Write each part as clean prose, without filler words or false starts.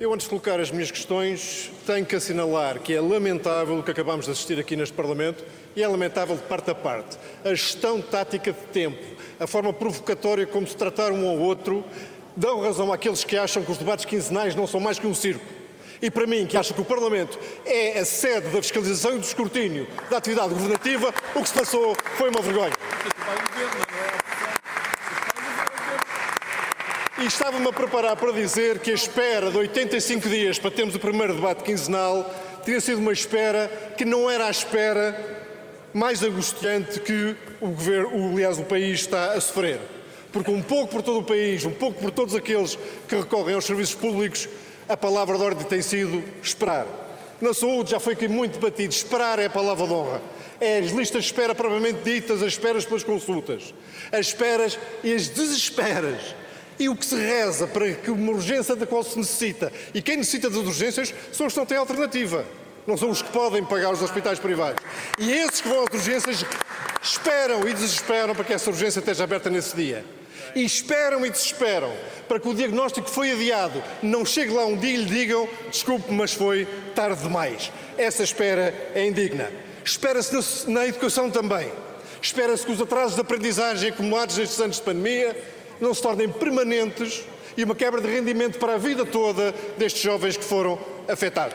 Eu, antes de colocar as minhas questões, tenho que assinalar que é lamentável o que acabamos de assistir aqui neste Parlamento, e é lamentável de parte a parte. A gestão tática de tempo, a forma provocatória como se tratar um ao outro, dão razão àqueles que acham que os debates quinzenais não são mais que um circo. E para mim, que acha que o Parlamento é a sede da fiscalização e do escrutínio da atividade governativa, o que se passou foi uma vergonha. E estava-me a preparar para dizer que a espera de 85 dias para termos o primeiro debate quinzenal tinha sido uma espera que não era a espera mais angustiante que o país está a sofrer. Porque um pouco por todo o país, um pouco por todos aqueles que recorrem aos serviços públicos, a palavra de ordem tem sido esperar. Na saúde já foi aqui muito debatido, esperar é a palavra de honra. É as listas de espera propriamente ditas, as esperas pelas consultas, as esperas e as desesperas. E o que se reza para que uma urgência da qual se necessita, e quem necessita das urgências são os que não têm alternativa, não são os que podem pagar os hospitais privados. E esses que vão às urgências esperam e desesperam para que essa urgência esteja aberta nesse dia. E esperam e desesperam para que o diagnóstico que foi adiado não chegue lá um dia e lhe digam: desculpe, mas foi tarde demais. Essa espera é indigna. Espera-se na educação também. Espera-se que os atrasos de aprendizagem acumulados nestes anos de pandemia não se tornem permanentes e uma quebra de rendimento para a vida toda destes jovens que foram afetados.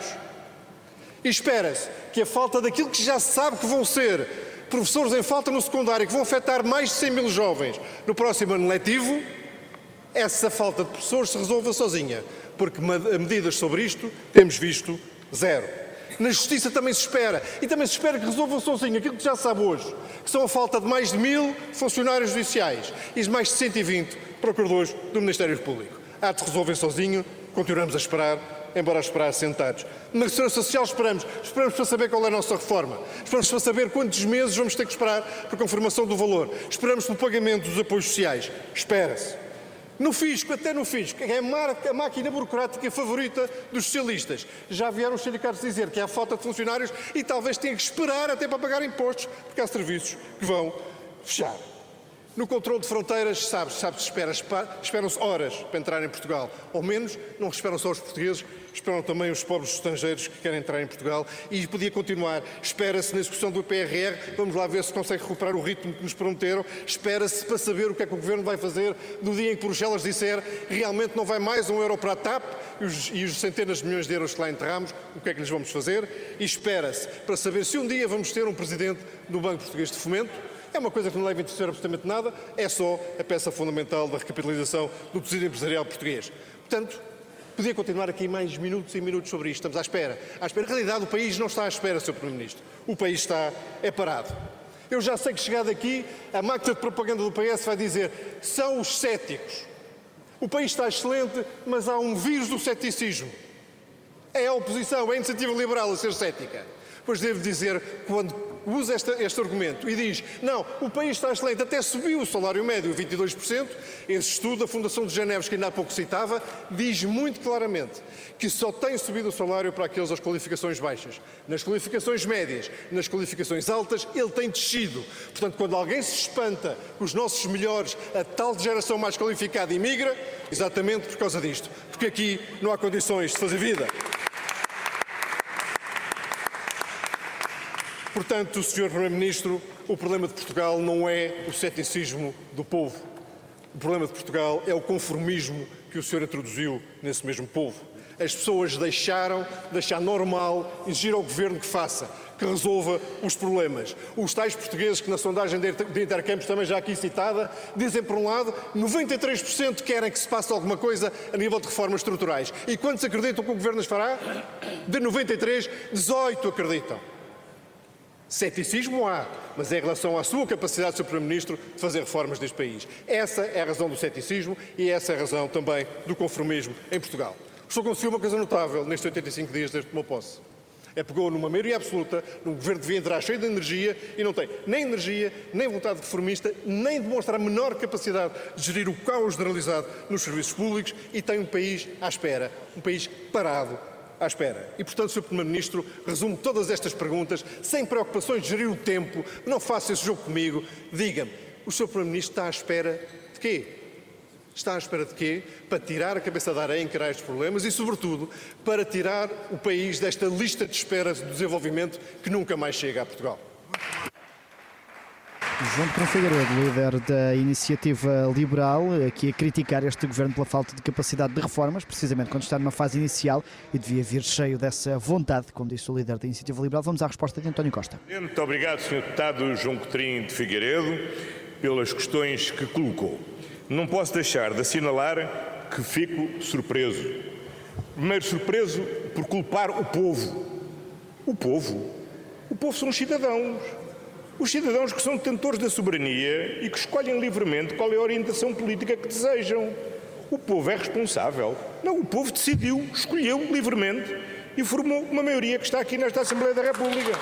E espera-se que a falta daquilo que já se sabe que vão ser professores em falta no secundário, que vão afetar mais de 100 mil jovens no próximo ano letivo, essa falta de professores se resolva sozinha, porque a medidas sobre isto temos visto zero. Na Justiça também se espera, e também se espera que resolvam sozinho aquilo que já se sabe hoje, que são a falta de mais de 1000 funcionários judiciais e de mais de 120 procuradores do Ministério Público. Há de se resolver sozinho, continuamos a esperar, embora a esperar sentados. Na Segurança Social esperamos para saber qual é a nossa reforma, esperamos para saber quantos meses vamos ter que esperar para a confirmação do valor, esperamos pelo pagamento dos apoios sociais, espera-se. No fisco, até no fisco, é a máquina burocrática favorita dos socialistas. Já vieram os sindicatos dizer que há falta de funcionários e talvez tenham que esperar até para pagar impostos, porque há serviços que vão fechar. No controle de fronteiras, esperam-se horas para entrar em Portugal. Ou menos, não esperam só os portugueses, esperam também os pobres estrangeiros que querem entrar em Portugal. E podia continuar. Espera-se na execução do PRR, vamos lá ver se consegue recuperar o ritmo que nos prometeram. Espera-se para saber o que é que o Governo vai fazer no dia em que Bruxelas disser realmente não vai mais €1 para a TAP e os centenas de milhões de euros que lá enterramos, o que é que lhes vamos fazer? E espera-se para saber se um dia vamos ter um Presidente do Banco Português de Fomento. É uma coisa que não deve interessar absolutamente nada, é só a peça fundamental da recapitalização do tecido empresarial português. Portanto, podia continuar aqui mais minutos e minutos sobre isto. Estamos à espera. Na realidade, o país não está à espera, Sr. Primeiro-Ministro. O país está parado. Eu já sei que, chegado aqui, a máquina de propaganda do PS vai dizer: são os céticos. O país está excelente, mas há um vírus do ceticismo. É a oposição, é a iniciativa liberal a ser cética. Pois devo dizer, quando usa este argumento e diz: não, o país está excelente, até subiu o salário médio 22%, esse estudo da Fundação de Geneves, que ainda há pouco citava, diz muito claramente que só tem subido o salário para aqueles das qualificações baixas. Nas qualificações médias, nas qualificações altas, ele tem descido. Portanto, quando alguém se espanta que os nossos melhores, a tal geração mais qualificada, imigra, exatamente por causa disto, porque aqui não há condições de fazer vida. Portanto, Sr. Primeiro-Ministro, o problema de Portugal não é o ceticismo do povo. O problema de Portugal é o conformismo que o senhor introduziu nesse mesmo povo. As pessoas deixar normal exigir ao Governo que faça, que resolva os problemas. Os tais portugueses que na sondagem de Intercampos, também já aqui citada, dizem, por um lado, 93% querem que se passe alguma coisa a nível de reformas estruturais. E quantos acreditam que o Governo as fará? De 93, 18 acreditam. Ceticismo há, mas é em relação à sua capacidade, Sr. Primeiro-Ministro, de fazer reformas neste país. Essa é a razão do ceticismo e essa é a razão também do conformismo em Portugal. O senhor conseguiu uma coisa notável nestes 85 dias desde que tomou posse. Pegou numa maioria absoluta, num governo que devia entrar cheio de energia e não tem nem energia, nem vontade reformista, nem demonstra a menor capacidade de gerir o caos generalizado nos serviços públicos e tem um país à espera, um país parado à espera. E, portanto, Sr. Primeiro-Ministro, resumo todas estas perguntas, sem preocupações de gerir o tempo, não faça esse jogo comigo. Diga-me, o Sr. Primeiro-Ministro está à espera de quê? Está à espera de quê? Para tirar a cabeça da areia, encarar estes problemas e, sobretudo, para tirar o país desta lista de espera de desenvolvimento que nunca mais chega a Portugal. João Coutinho Figueiredo, líder da Iniciativa Liberal, aqui a criticar este governo pela falta de capacidade de reformas, precisamente quando está numa fase inicial e devia vir cheio dessa vontade, como disse o líder da Iniciativa Liberal. Vamos à resposta de António Costa. Muito obrigado, Sr. Deputado João Coutinho de Figueiredo, pelas questões que colocou. Não posso deixar de assinalar que fico surpreso. Primeiro, surpreso por culpar o povo. O povo são os cidadãos. Os cidadãos que são detentores da soberania e que escolhem livremente qual é a orientação política que desejam. O povo é responsável. Não, o povo decidiu, escolheu livremente e formou uma maioria que está aqui nesta Assembleia da República.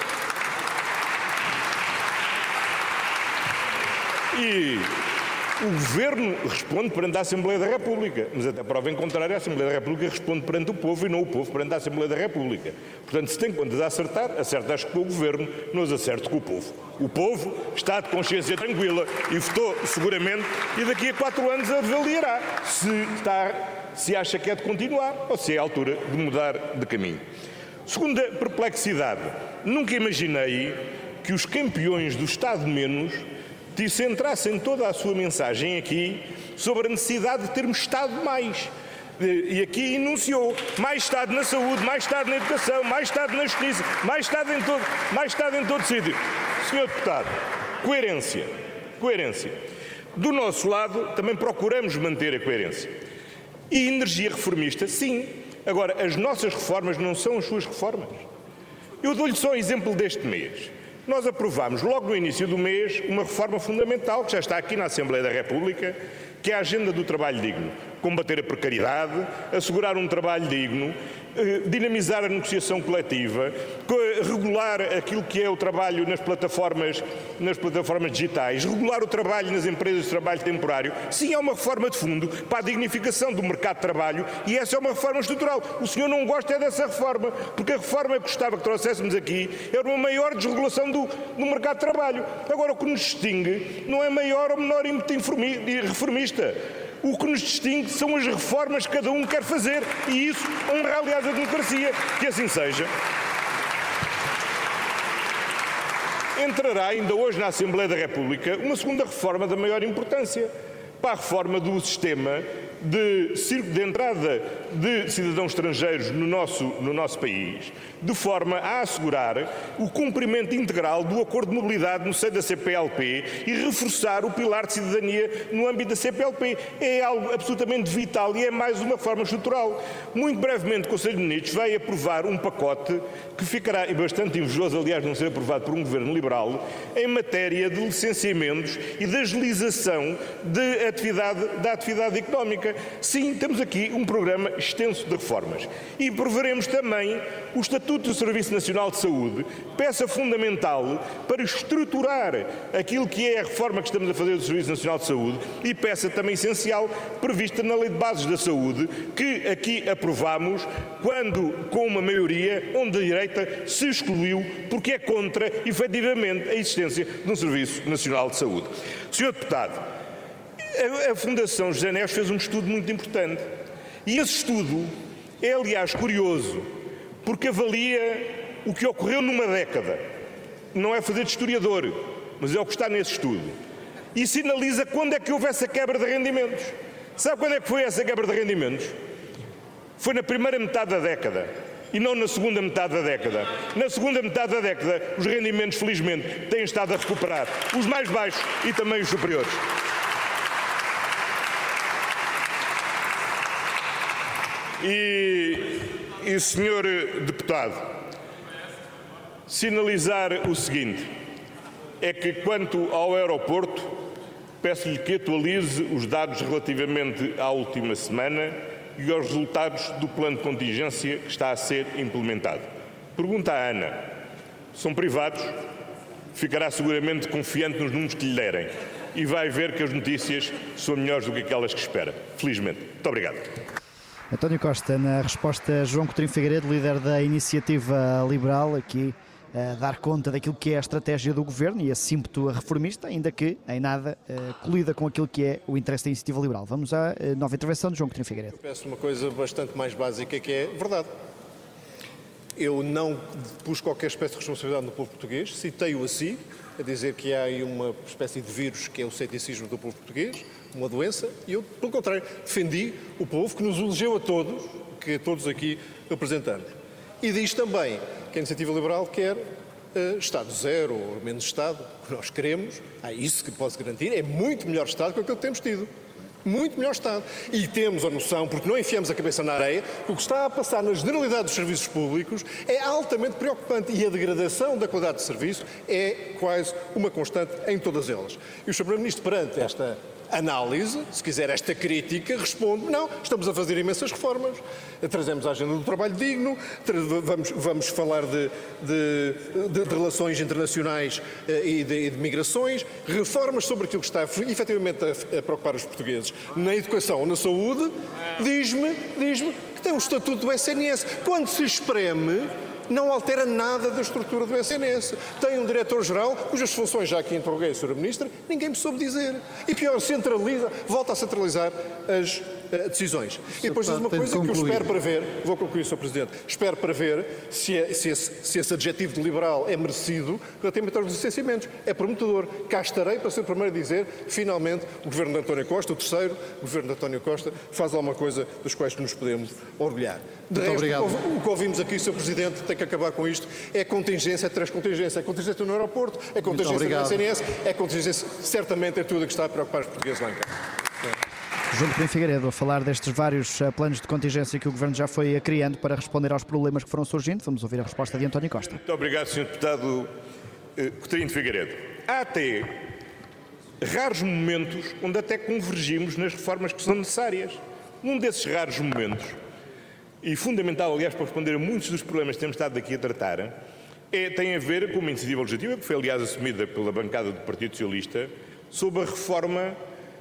E o Governo responde perante a Assembleia da República, mas até prova em contrário, a Assembleia da República responde perante o povo e não o povo perante a Assembleia da República. Portanto, se tem contas a acertar, acerta acho que com o Governo, não as acerto com o povo. O povo está de consciência tranquila e votou seguramente e daqui a 4 anos avaliará se acha que é de continuar ou se é a altura de mudar de caminho. Segunda perplexidade, nunca imaginei que os campeões do Estado menos centrassem toda a sua mensagem aqui sobre a necessidade de termos Estado mais. E aqui enunciou mais Estado na saúde, mais Estado na educação, mais Estado na justiça, mais Estado em todo sítio. Senhor Deputado, coerência. Do nosso lado, também procuramos manter a coerência. E energia reformista, sim. Agora, as nossas reformas não são as suas reformas. Eu dou-lhe só um exemplo deste mês. Nós aprovámos logo no início do mês uma reforma fundamental que já está aqui na Assembleia da República, que é a agenda do trabalho digno. Combater a precariedade, assegurar um trabalho digno, dinamizar a negociação coletiva, regular aquilo que é o trabalho nas plataformas digitais, regular o trabalho nas empresas de trabalho temporário. Sim, é uma reforma de fundo para a dignificação do mercado de trabalho e essa é uma reforma estrutural. O senhor não gosta dessa reforma, porque a reforma que gostava que trouxéssemos aqui era uma maior desregulação do mercado de trabalho. Agora, o que nos distingue não é maior ou menor ímpeto reformista. O que nos distingue são as reformas que cada um quer fazer e isso honra, aliás, a democracia. Que assim seja. Entrará ainda hoje na Assembleia da República uma segunda reforma da maior importância para a reforma do sistema de entrada de cidadãos estrangeiros no nosso país, de forma a assegurar o cumprimento integral do acordo de mobilidade no seio da CPLP e reforçar o pilar de cidadania no âmbito da CPLP. É algo absolutamente vital e é mais uma reforma estrutural. Muito brevemente o Conselho de Ministros vai aprovar um pacote que ficará, e bastante invejoso, aliás, não ser aprovado por um governo liberal, em matéria de licenciamentos e de agilização da atividade económica. Sim, temos aqui um programa extenso de reformas. E aprovaremos também o Estatuto do Serviço Nacional de Saúde, peça fundamental para estruturar aquilo que é a reforma que estamos a fazer do Serviço Nacional de Saúde e peça também essencial prevista na Lei de Bases da Saúde, que aqui aprovamos quando, com uma maioria, onde a direita se excluiu porque é contra, efetivamente, a existência de um Serviço Nacional de Saúde. Senhor Deputado, a Fundação José Neves fez um estudo muito importante e esse estudo é, aliás, curioso porque avalia o que ocorreu numa década. Não é fazer de historiador, mas é o que está nesse estudo. E sinaliza quando é que houve essa quebra de rendimentos. Sabe quando é que foi essa quebra de rendimentos? Foi na primeira metade da década e não na segunda metade da década. Na segunda metade da década, os rendimentos, felizmente, têm estado a recuperar. Os mais baixos e também os superiores. E senhor deputado, sinalizar o seguinte, é que quanto ao aeroporto, peço-lhe que atualize os dados relativamente à última semana e aos resultados do plano de contingência que está a ser implementado. Pergunta à Ana, são privados, ficará seguramente confiante nos números que lhe derem e vai ver que as notícias são melhores do que aquelas que espera, felizmente. Muito obrigado. António Costa, na resposta a João Coutinho Figueiredo, líder da Iniciativa Liberal, aqui dar conta daquilo que é a estratégia do Governo e esse ímpeto reformista, ainda que em nada colida com aquilo que é o interesse da Iniciativa Liberal. Vamos à nova intervenção de João Coutinho Figueiredo. Eu peço uma coisa bastante mais básica, que é verdade. Eu não pus qualquer espécie de responsabilidade no povo português, citei-o a si, a dizer que há aí uma espécie de vírus que é o ceticismo do povo português, uma doença, e eu, pelo contrário, defendi o povo que nos elegeu a todos, que todos aqui representamos. E diz também que a Iniciativa Liberal quer Estado zero ou menos Estado, que nós queremos, isso que posso garantir, é muito melhor Estado que aquilo que temos tido. Muito melhor Estado. E temos a noção, porque não enfiamos a cabeça na areia, que o que está a passar na generalidade dos serviços públicos é altamente preocupante e a degradação da qualidade de serviço é quase uma constante em todas elas. E o Sr. Primeiro-Ministro, perante esta análise, se quiser esta crítica, responde: não, estamos a fazer imensas reformas, trazemos a agenda do trabalho digno, vamos falar de relações internacionais e de migrações, reformas sobre aquilo que está efetivamente a preocupar os portugueses na educação ou na saúde. Diz-me que tem o estatuto do SNS. Quando se espreme, não altera nada da estrutura do SNS. Tem um diretor-geral, cujas funções, já aqui interroguei a Sra. Ministra, ninguém me soube dizer. E pior, volta a centralizar as decisões. E depois diz uma coisa que eu espero para ver, vou concluir, Sr. Presidente, espero para ver se esse adjetivo de liberal é merecido relativamente aos licenciamentos. É prometedor. Cá estarei para ser o primeiro a dizer, finalmente, o Governo de António Costa, o terceiro Governo de António Costa, faz alguma coisa dos quais nos podemos orgulhar. De resto, o que ouvimos aqui, Sr. Presidente, tem que acabar com isto, é contingência atrás contingência. É contingência no aeroporto, é contingência no SNS, é contingência, certamente, é tudo o que está a preocupar os portugueses lá em casa. João Coutinho Figueiredo a falar destes vários planos de contingência que o Governo já foi criando para responder aos problemas que foram surgindo. Vamos ouvir a resposta de António Costa. Muito obrigado, Sr. Deputado Coutinho Figueiredo. Há até raros momentos onde até convergimos nas reformas que são necessárias. Um desses raros momentos, e fundamental, aliás, para responder a muitos dos problemas que temos estado aqui a tratar, tem a ver com uma iniciativa legislativa que foi, aliás, assumida pela bancada do Partido Socialista sobre a reforma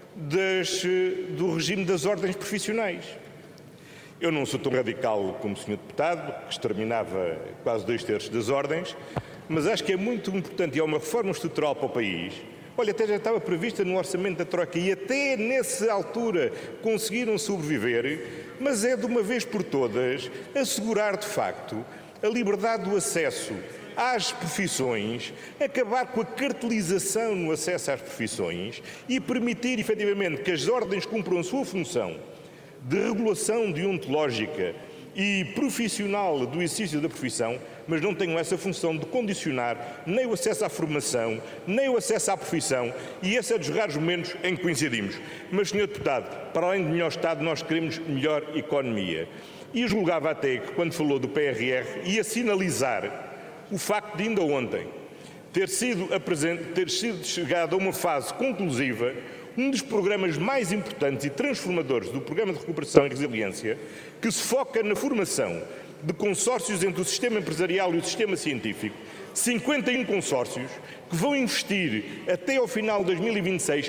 do regime das ordens profissionais. Eu não sou tão radical como o Sr. Deputado, que exterminava quase 2/3 das ordens, mas acho que é muito importante e é uma reforma estrutural para o país. Olha, até já estava prevista no orçamento da Troika e até nessa altura conseguiram sobreviver, mas é de uma vez por todas assegurar de facto a liberdade do acesso às profissões, acabar com a cartelização no acesso às profissões e permitir efetivamente que as ordens cumpram a sua função de regulação deontológica e profissional do exercício da profissão, mas não tenham essa função de condicionar nem o acesso à formação, nem o acesso à profissão, e esse é dos raros momentos em que coincidimos. Mas, Sr. Deputado, para além de melhor Estado, nós queremos melhor economia. E julgava até que, quando falou do PRR, ia sinalizar o facto de ainda ontem ter sido chegado a uma fase conclusiva um dos programas mais importantes e transformadores do Programa de Recuperação e Resiliência, que se foca na formação de consórcios entre o sistema empresarial e o sistema científico, 51 consórcios que vão investir até ao final de 2026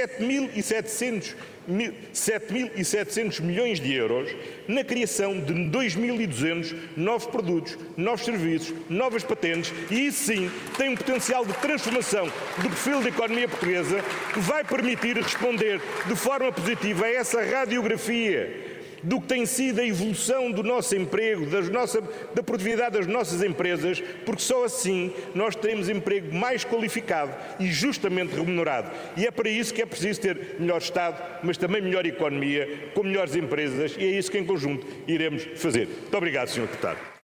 7.700 milhões de euros na criação de 2.200 novos produtos, novos serviços, novas patentes, e isso sim tem um potencial de transformação do perfil da economia portuguesa que vai permitir responder de forma positiva a essa radiografia do que tem sido a evolução do nosso emprego, da produtividade das nossas empresas, porque só assim nós teremos emprego mais qualificado e justamente remunerado. E é para isso que é preciso ter melhor Estado, mas também melhor economia, com melhores empresas, e é isso que em conjunto iremos fazer. Muito obrigado, Sr. Deputado.